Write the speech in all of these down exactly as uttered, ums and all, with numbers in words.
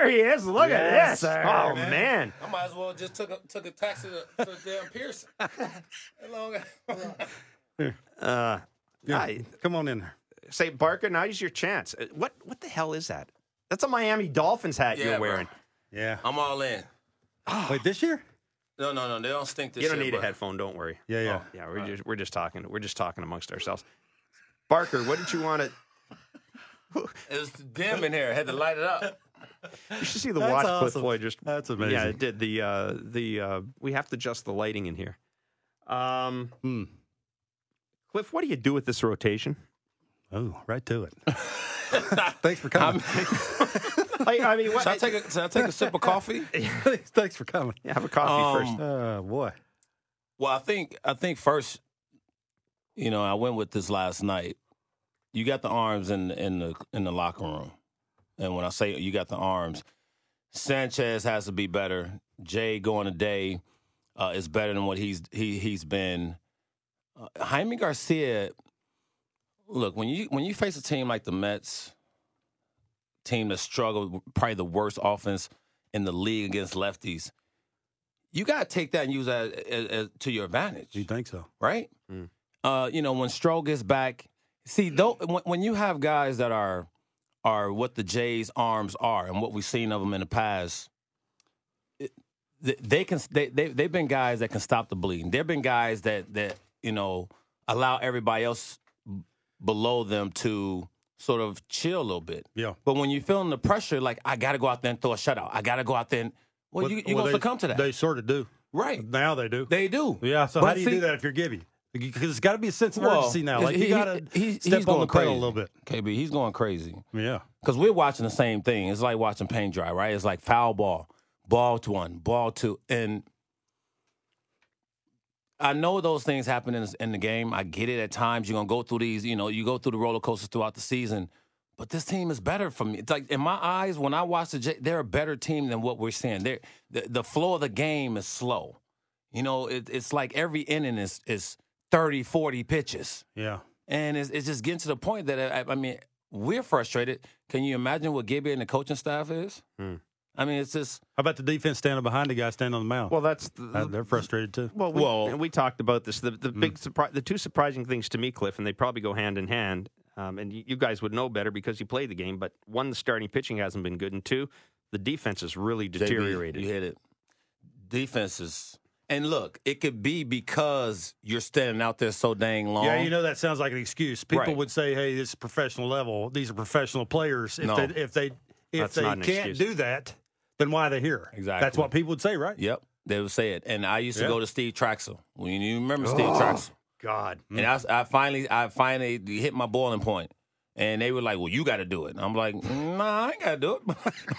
There he is. Look yes, at this. Sir, oh, man. man. I might as well just took a, took a taxi to, to damn Pearson. uh, yeah. I, Come on in there. Say, Barker, now's your chance. Uh, What What the hell is that? That's a Miami Dolphins hat Yeah, you're bro. wearing. Yeah. I'm all in. Wait, this year? No, no, no. They don't stink this You don't year, need but a headphone. Don't worry. Yeah, yeah. Oh, yeah, we're just we're just talking. We're just talking amongst ourselves. Barker, what did you want to? It was dim in here. I had to light it up. You should see the That's watch awesome. Cliff Floyd just. That's amazing. Yeah, it did. The uh, the uh, we have to adjust the lighting in here. Um, Hmm. Cliff, what do you do with this rotation? Oh, right to it. Thanks for coming. I, I mean, what, Should I take a, should I take a sip of coffee? Thanks for coming. Yeah, have a coffee Um, first. Oh, boy. Well, I think I think first, you know, I went with this last night. You got the arms in in the in the locker room, and when I say you got the arms, Sanchez has to be better. Jay going today uh, is better than what he's he he's been. Uh, Jaime Garcia, look when you when you face a team like the Mets, team that struggled, probably the worst offense in the league against lefties. You got to take that and use that as, as, to your advantage. You think so? Right? Mm. Uh, you know, when Stroh gets back, see, though, when, when you have guys that are are what the Jays' arms are and what we've seen of them in the past, it, they, they can they, they they've been guys that can stop the bleeding. They've been guys that that you know allow everybody else below them to sort of chill a little bit. Yeah. But when you're feeling the pressure, like I got to go out there and throw a shutout, I got to go out there and well, Well, you you well, gonna they- succumb to that, They sort of do. right? Now they do. They do. Yeah, so But how do you see- do that if you're Gibby? Because it's got to be a sense of Well, urgency now. Like, he- you got to he- step he's on going the pedal crazy. a little bit. K B, he's going crazy. Yeah. Because we're watching the same thing. It's like watching paint dry, right? It's like foul ball, ball to one, ball two. And I know those things happen in, in the game. I get it at times. You're going to go through these, you know, you go through the roller coasters throughout the season. But this team is better for me. It's like, in my eyes, when I watch the J, they're a better team than what we're seeing. They're, the, the flow of the game is slow. You know, it, it's like every inning is, is thirty, forty pitches. Yeah. And it's, it's just getting to the point that, I, I mean, we're frustrated. Can you imagine what Gibby and the coaching staff is? Hmm. I mean, it's just. How about the defense standing behind the guy standing on the mound? Well, that's the, Uh, they're frustrated too. Well, we, Well- and we talked about this. The, the big surprise, the two surprising things to me, Cliff, and they probably go hand in hand. Um, and you, you guys would know better because you played the game. But one, the starting pitching hasn't been good, and two, the defense has really deteriorated. J B, you hit it. Defense is. And look, it could be because you're standing out there so dang long. Yeah, you know that sounds like an excuse. People Right. would say, "Hey, this is professional level. These are professional players. If No. they if they if That's they not an can't excuse. do that, then why are they here?" Exactly. That's what people would say, right? Yep, they would say it. And I used to Yeah. go to Steve Traxel. When you remember Steve Oh. Traxel. God. And I, I finally, I finally hit my boiling point, and they were like, "Well, you got to do it." And I'm like, "Nah, I ain't got to do it."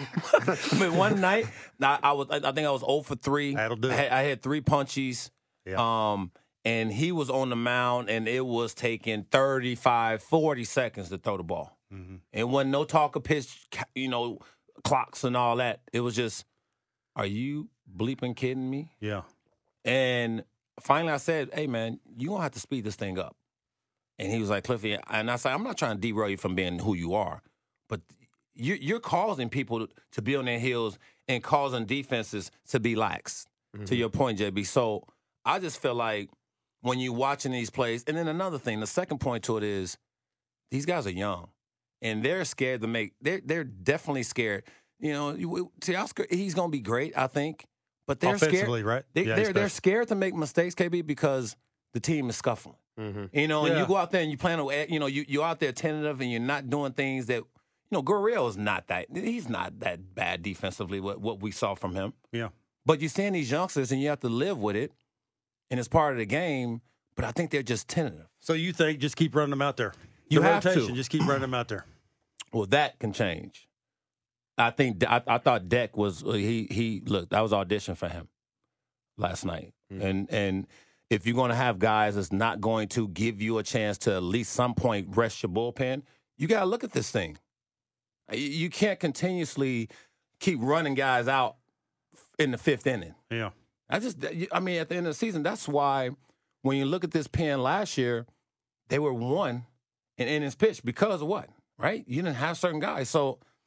I mean, one night, I, I was, I think I was zero for three. That'll do I it. had, I had three punchies, Yeah. um, and he was on the mound, and it was taking thirty-five, forty seconds to throw the ball. Mm-hmm. It wasn't no talk of pitch, you know, clocks and all that. It was just, are you bleeping kidding me? Yeah. And finally, I said, "Hey, man, you gonna have to speed this thing up." And he was like, "Cliffy," and I said, "I'm not trying to derail you from being who you are, but you're, you're causing people to be on their heels and causing defenses to be lax." Mm-hmm. To your point, J B. So I just feel like when you're watching these plays, and then another thing, the second point to it is these guys are young, and they're scared to make. They're they're definitely scared. You know, you- Teoscar, he's gonna be great, I think, but they're scared. Offensively, right? They, Yeah, they're he's they're best. scared to make mistakes, K B, because the team is scuffling. Mm-hmm. You know, and Yeah. you go out there and you plan to, you know, you you're out there tentative and you're not doing things that, you know, Gurriel is not that. He's not that bad defensively. What what we saw from him, Yeah. but you're seeing these youngsters and you have to live with it, and it's part of the game. But I think they're just tentative. So you think just keep running them out there? You The have to. rotation, just keep running them out there. Well, that can change. I think I, I thought Deck was he he look. I was audition for him last night, Mhm. and and if you're going to have guys that's not going to give you a chance to at least some point rest your bullpen, you got to look at this thing. You- You can't continuously keep running guys out in the fifth inning. Yeah. I just, I mean, at the end of the season, that's why when you look at this pen last year, they were one in innings pitched because of what, right? You didn't have certain guys. So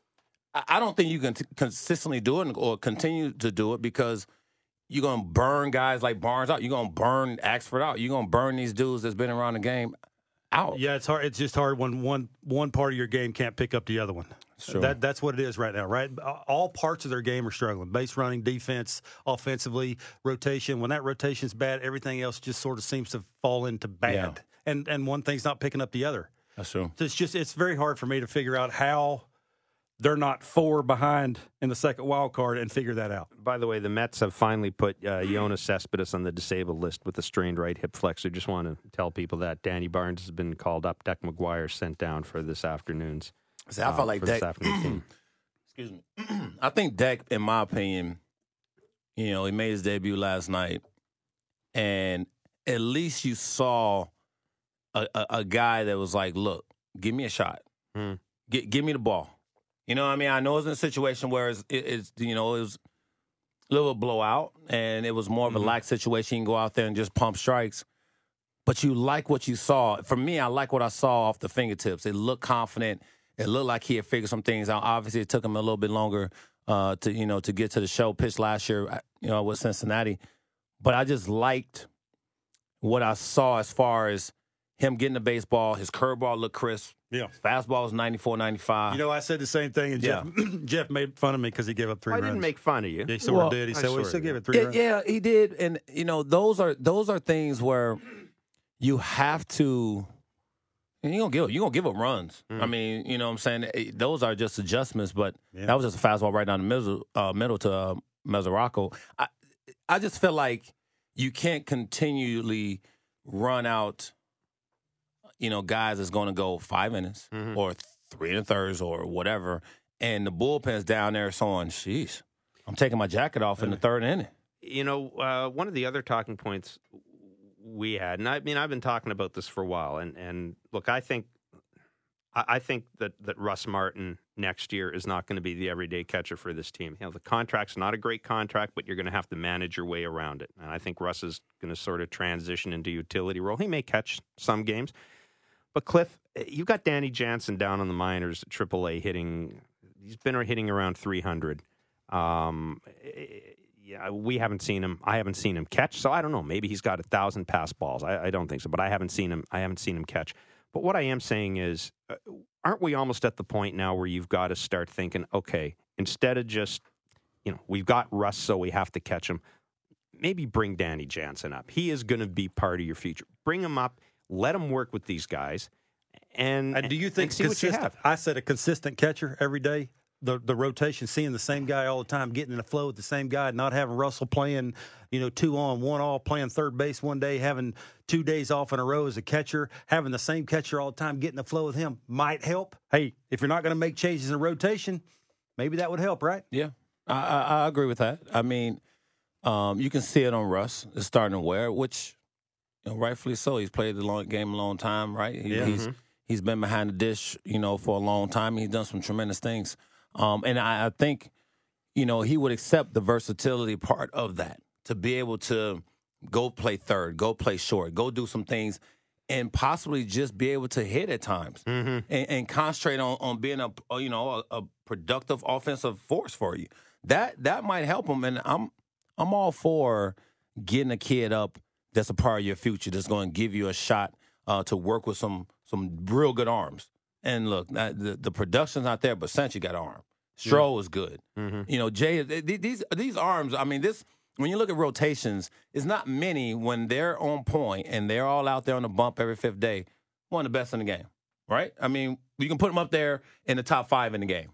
I, I don't think you can t- consistently do it or continue to do it because you're going to burn guys like Barnes out. You're going to burn Axford out. You're going to burn these dudes that's been around the game out. Yeah, it's hard. It's just hard when one one part of your game can't pick up the other one. Sure. That that's what it is right now, right? All parts of their game are struggling. Base running, defense, offensively, rotation. When that rotation's bad, everything else just sort of seems to fall into bad. Yeah. And and one thing's not picking up the other. That's true. So it's just it's very hard for me to figure out how they're not four behind in the second wild card and figure that out. By the way, the Mets have finally put uh, Jonas Cespedes on the disabled list with a strained right hip flexor. Just want to tell people that Danny Barnes has been called up. Deck McGuire sent down for this afternoon's. See, I felt like Deck. Excuse me. I think Deck, in my opinion, you know, he made his debut last night, and at least you saw a, a, a guy that was like, "Look, give me a shot. Hmm. G- give me the ball." You know what I mean? I know it's in a situation where it's, it, it's you know, it was a little blowout, and it was more of a Mm-hmm. lax situation. You can go out there and just pump strikes. But you like what you saw. For me, I like what I saw off the fingertips. It looked confident. It looked like he had figured some things out. Obviously, it took him a little bit longer uh, to, you know, to get to the show. Pitched last year, you know, with Cincinnati. But I just liked what I saw as far as him getting the baseball. His curveball looked crisp. Yeah. His fastball was ninety-four, ninety-five. You know, I said the same thing, and Jeff, Jeff made fun of me because he gave up three I runs. didn't make fun of you. Yeah, he sort Well, of did. He I said, well, he sort still of gave did. it three Yeah, runs. yeah, he did, and you know those are those are things where you have to. And you're gonna give you're gonna give up runs. Mm. I mean, you know what I'm saying? Eh, those are just adjustments, but Yeah. that was just a fastball right down the middle, uh, middle to uh, Mesoraco. I I just feel like you can't continually run out, you know, guys that's gonna go five innings Mhm. or three and a thirds or whatever, and the bullpen's down there so on. Sheesh, I'm taking my jacket off in the third inning. You know, uh, one of the other talking points we had, and I mean, I've been talking about this for a while, and, and look, I think I, I think that, that Russ Martin next year is not going to be the everyday catcher for this team. You know, the contract's not a great contract, but you're going to have to manage your way around it. And I think Russ is going to sort of transition into utility role. He may catch some games, but Cliff, you've got Danny Jansen down on the minors at triple A hitting. He's been hitting around three hundred. Um, Yeah, we haven't seen him. I haven't seen him catch, so I don't know. Maybe he's got a thousand pass balls. I, I don't think so, but I haven't seen him. I haven't seen him catch. But what I am saying is, uh, aren't we almost at the point now where you've got to start thinking, okay, instead of just, you know, we've got Russ, so we have to catch him. Maybe bring Danny Jansen up. He is going to be part of your future. Bring him up. Let him work with these guys. And, And do you think and see what you consistent? have? I said a consistent catcher every day. The the rotation, seeing the same guy all the time, getting in the flow with the same guy, not having Russell playing, you know, two on, one off, playing third base one day, having two days off in a row as a catcher, having the same catcher all the time, getting the flow with him might help. Hey, if you're not going to make changes in rotation, maybe that would help, right? Yeah, I, I, I agree with that. I mean, um, you can see it on Russ. It's starting to wear, which, you know, rightfully so. He's played the long game a long time, right? He, Yeah. He's he's been behind the dish, you know, for a long time. He's done some tremendous things, um, and I, I think, you know, he would accept the versatility part of that, to be able to go play third, go play short, go do some things, and possibly just be able to hit at times Mm-hmm. and, and concentrate on, on being a, a, you know, a, a productive offensive force for you. That that might help him, and I'm I'm all for getting a kid up that's a part of your future, that's going to give you a shot uh, to work with some some real good arms. And look, that, the the production's not there, but Sanchi got an arm. Stroh is good. Mm-hmm. You know, Jay, these these arms. I mean, this when you look at rotations, it's not many when they're on point and they're all out there on the bump every fifth day. One of the best in the game, right? I mean, you can put them up there in the top five in the game.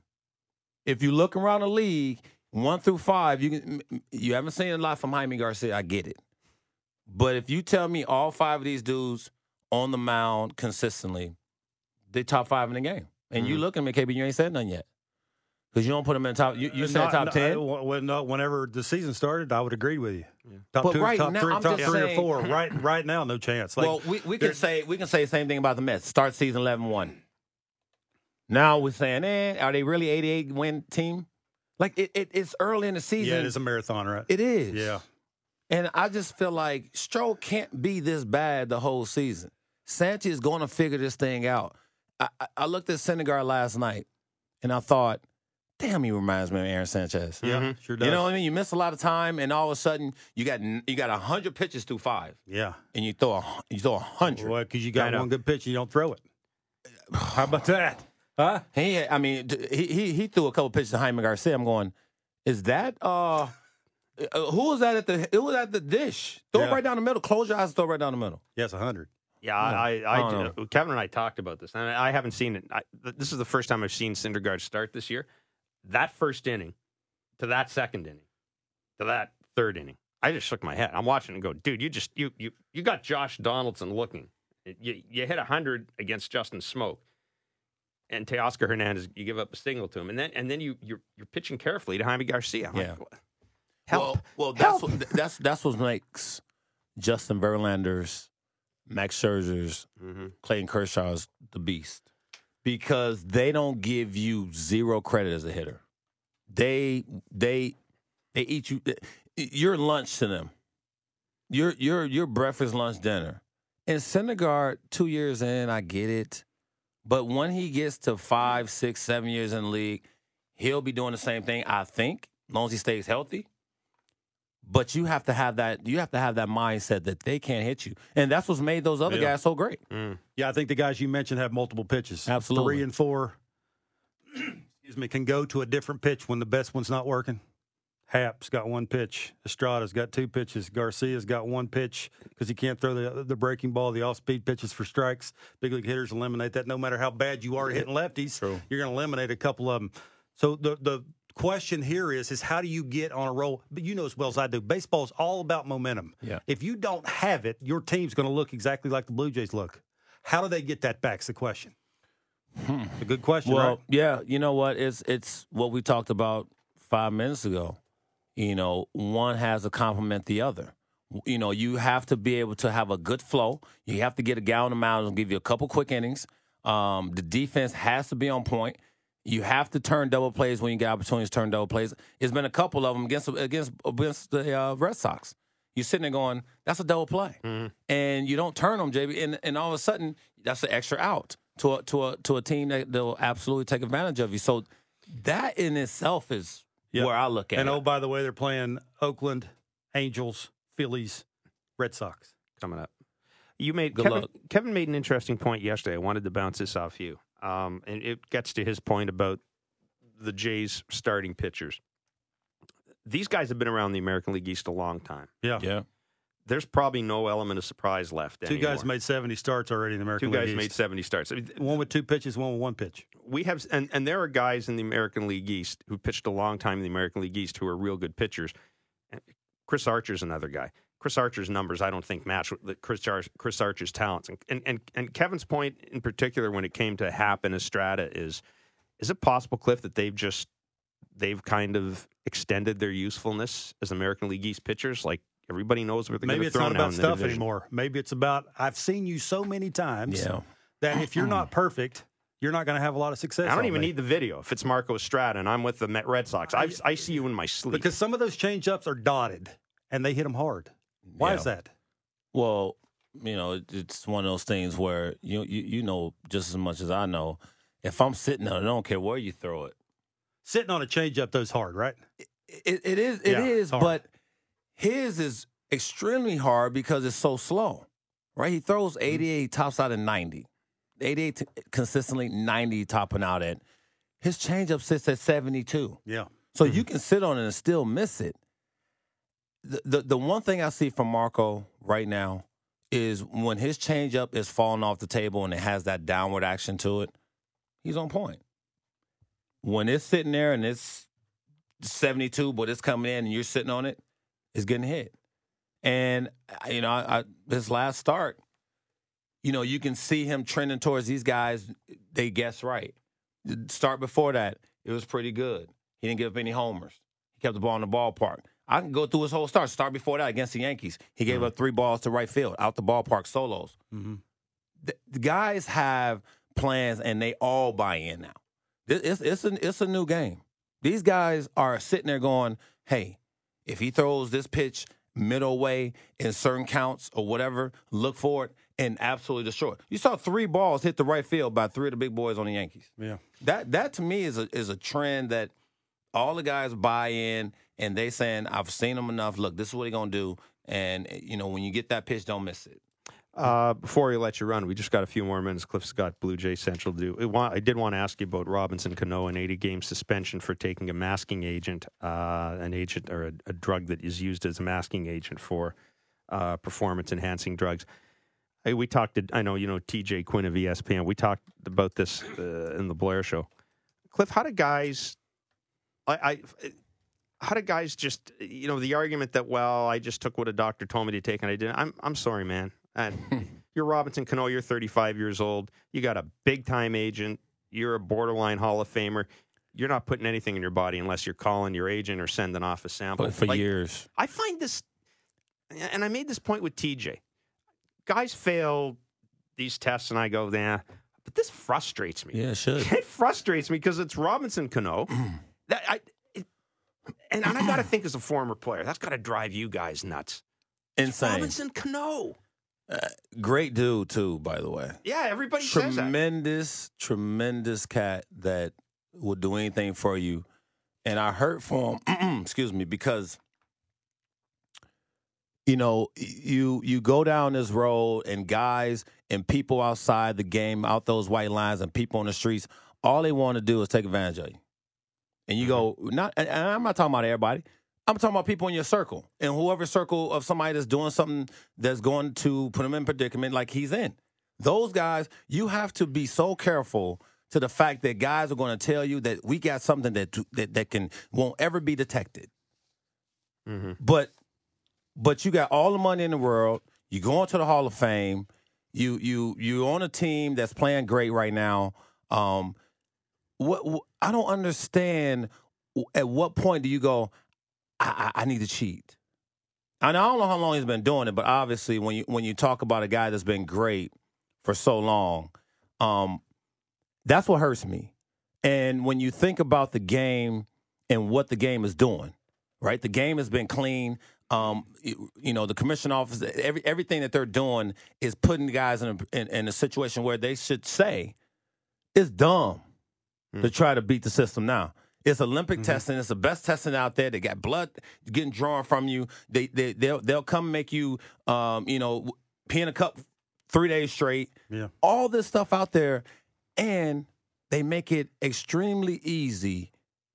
If you look around the league, one through five, you can, you haven't seen a lot from Jaime Garcia. I get it, but if you tell me all five of these dudes on the mound consistently, they top five in the game, and Mm-hmm. you look at them, K B, you ain't said nothing yet. Because you don't put them in top. You, you said Not- top not- ten. I- when, no, whenever the season started, I would agree with you. Top But two, right top now, three, I'm top just three saying- or four. Right, right now, no chance. Like, well, we, we can there- say we can say the same thing about the Mets. Start season eleven one. Now we're saying, eh, are they really eighty-eight win team? Like it, it, it's early in the season. yeah, it is a marathon, right? It is. Yeah. And I just feel like Stroh can't be this bad the whole season. Sanchi is going to figure this thing out. I, I, I looked at Syndergaard last night, and I thought, damn, he reminds me of Aaron Sanchez. Yeah, Mhm. sure does. You know what I mean? You miss a lot of time, and all of a sudden you got you got a hundred pitches through five, Yeah. and you throw a you throw a hundred. Well, because you I got know. one good pitch and you don't throw it. How about that? Huh? He, I mean, d- he he he threw a couple pitches to Jaime Garcia. I'm going, is that uh, uh who was that at the it was at the dish? Throw Yeah. it right down the middle. Close your eyes, and throw it right down the middle. Yes, a hundred. Yeah, I, I, I don't I Kevin and I talked about this, and I haven't seen it. I, th- this is the first time I've seen Syndergaard start this year. That first inning to that second inning to that third inning, I just shook my head. I'm watching and go, dude, you just you you you got Josh Donaldson looking. You you hit a hundred against Justin Smoke, and Teoscar Hernandez, you give up a single to him, and then and then you you're you're pitching carefully to Jaime Garcia. I'm Yeah. like, what? Help! Well, well that's Help. what that's that's what makes Justin Verlander's, Max Scherzer's, Mhm. Clayton Kershaw's the beast, because they don't give you zero credit as a hitter. They they they eat you. You're lunch to them. You're you're you're breakfast, lunch, dinner. And Syndergaard, two years in, I get it, but when he gets to five, six, seven years in the league, he'll be doing the same thing. I think, as long as he stays healthy. But you have to have that. You have to have that mindset that they can't hit you, and that's what's made those other Yeah. guys so great. Mm. Yeah, I think the guys you mentioned have multiple pitches. Absolutely. Three and four, excuse me, can go to a different pitch when the best one's not working. Happ's got one pitch. Estrada's got two pitches. Garcia's got one pitch because he can't throw the the breaking ball, the off-speed pitches for strikes. Big league hitters eliminate that. No matter how bad you are hitting lefties, True. you're going to eliminate a couple of them. So the the question here is is how do you get on a roll? But you know as well as I do, baseball's all about momentum. Yeah. If you don't have it, your team's going to look exactly like the Blue Jays look. How do they get that back? Is the question. Hmm. A good question, Well, right? yeah, you know what? It's it's what we talked about five minutes ago. You know, one has to complement the other. You know, you have to be able to have a good flow. You have to get a guy on the mound and give you a couple quick innings. Um, the defense has to be on point. You have to turn double plays when you get opportunities to turn double plays. There's been a couple of them against against against the uh, Red Sox. You're sitting there going, that's a double play. Mhm. And you don't turn them, J B, and, and all of a sudden, that's an extra out to a, to a, to a team that will absolutely take advantage of you. So that in itself is Yep. where I look at And it. oh, by the way, they're playing Oakland, Angels, Phillies, Red Sox. Coming up. You made Good Kevin, luck. Kevin made an interesting point yesterday. I wanted to bounce this off you. Um, and it gets to his point about the Jays starting pitchers. These guys have been around the American League East a long time. Yeah. Yeah. There's probably no element of surprise left Two anymore. guys made seventy starts already in the American Two League guys made East. seventy starts. I mean, One with two pitches, one with one pitch. we have, and, and there are guys in the American League East who pitched a long time in the American League East who are real good pitchers. Chris Archer's another guy. Chris Archer's numbers, I don't think, match with Chris, Ar- Chris Archer's talents. And, and, and, and Kevin's point in particular when it came to Happ and Estrada is, is it possible, Cliff, that they've just, they've kind of extended their usefulness as American League East pitchers? Like, everybody knows where they're going Maybe to it's throw not now about in the stuff division. anymore. Maybe it's about, I've seen you so many times Yeah. that if you're not perfect, you're not going to have a lot of success. I don't all even day. need the video. If it's Marco Estrada and I'm with the Met Red Sox, I, I see you in my sleep. Because some of those change-ups are dotted, and they hit them hard. Why Yeah. is that? Well, you know, it- it's one of those things where you, you you know just as much as I know. If I'm sitting there, I don't care where you throw it. Sitting on a change-up, those hard, right? It, it is, it Yeah, is, it's hard. but his is extremely hard because it's so slow, right? He throws eighty-eight, tops out at ninety. eighty-eight t- consistently, ninety topping out at. His changeup sits at seventy-two. Yeah. So you can sit on it and still miss it. The, the the one thing I see from Marco right now is when his changeup is falling off the table and it has that downward action to it, he's on point. When it's sitting there and it's seventy-two, but it's coming in and you're sitting on it, it's getting hit. And, you know, I, I, his last start, you know, you can see him trending towards these guys. They guess right. The start before that, it was pretty good. He didn't give up any homers. He kept the ball in the ballpark. I can go through his whole start. Start before that against the Yankees. He gave Mm-hmm. up three balls to right field, out the ballpark, solos. Mm-hmm. The, the guys have plans, and they all buy in now. This, it's, it's, a, it's a new game. These guys are sitting there going, hey, if he throws this pitch middle way in certain counts or whatever, look for it and absolutely destroy it. You saw three balls hit the right field by three of the big boys on the Yankees. Yeah. That that to me is a is a trend that all the guys buy in, and they saying, I've seen them enough. Look, this is what they're going to do. And, you know, when you get that pitch, don't miss it. Uh, before we let you run, we just got a few more minutes. Cliff's got Blue Jay Central to do. I did want to ask you about Robinson Cano, an eighty-game suspension for taking a masking agent, uh, an agent or a, a drug that is used as a masking agent for uh, performance-enhancing drugs. Hey, we talked to, I know, you know, T J Quinn of E S P N. We talked about this uh, in the Blair Show. Cliff, how do guys, I, I, how do guys just, you know, the argument that, well, I just took what a doctor told me to take and I didn't. I'm, I'm sorry, man. And you're Robinson Cano. You're thirty-five years old. You got a big-time agent. You're a borderline Hall of Famer. You're not putting anything in your body unless you're calling your agent or sending off a sample. But for like, years. I find this, and I made this point with T J. Guys fail these tests, and I go, nah. But this frustrates me. Yeah, it should. It frustrates me because it's Robinson Cano. that I, it, and, and I got to think as a former player, that's got to drive you guys nuts. It's Insane. Robinson Cano. Uh, great dude, too, by the way. Yeah, everybody says that. Tremendous, tremendous cat that would do anything for you. And I hurt for him, excuse me, because, you know, you you go down this road and guys and people outside the game, out those white lines and people on the streets, all they want to do is take advantage of you. And you go, not, and I'm not talking about everybody. I'm talking about people in your circle and whoever circle of somebody that's doing something that's going to put them in predicament like he's in. Those guys, you have to be so careful to the fact that guys are going to tell you that we got something that that, that can won't ever be detected. Mm-hmm. But but you got all the money in the world. You go into the Hall of Fame. You you you on a team that's playing great right now. Um, what, what I don't understand. At what point do you go, I, I need to cheat? And I don't know how long he's been doing it, but obviously when you when you talk about a guy that's been great for so long, um, that's what hurts me. And when you think about the game and what the game is doing, right? The game has been clean. Um, you, you know, the commission office, every everything that they're doing is putting the guys in a, in, in a situation where they should say it's dumb mm. to try to beat the system now. It's Olympic mm-hmm. testing. It's the best testing out there. They got blood getting drawn from you. They they they'll they'll come make you um you know pee in a cup three days straight. Yeah, all this stuff out there, and they make it extremely easy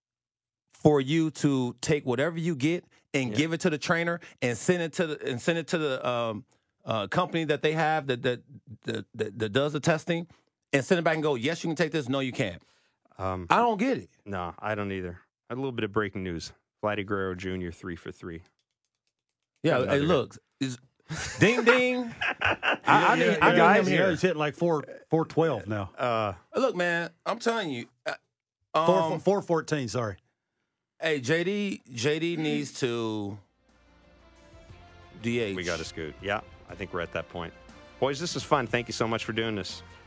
for you to take whatever you get and yeah. give it to the trainer and send it to the and send it to the um, uh, company that they have that that, that that that does the testing and send it back and go, yes, you can take this. No, you can't. Um, I don't get it. No, I don't either. A little bit of breaking news. Vladdy Guerrero Junior three for three. Yeah, hey, look, is ding ding. I, I yeah, need, I yeah, need him here. He's hitting like four four twelve now. Uh, look, man, I'm telling you, um, four four fourteen. Sorry. Hey, J D, J D needs to D H. We got to scoot. Yeah, I think we're at that point. Boys, this is fun. Thank you so much for doing this.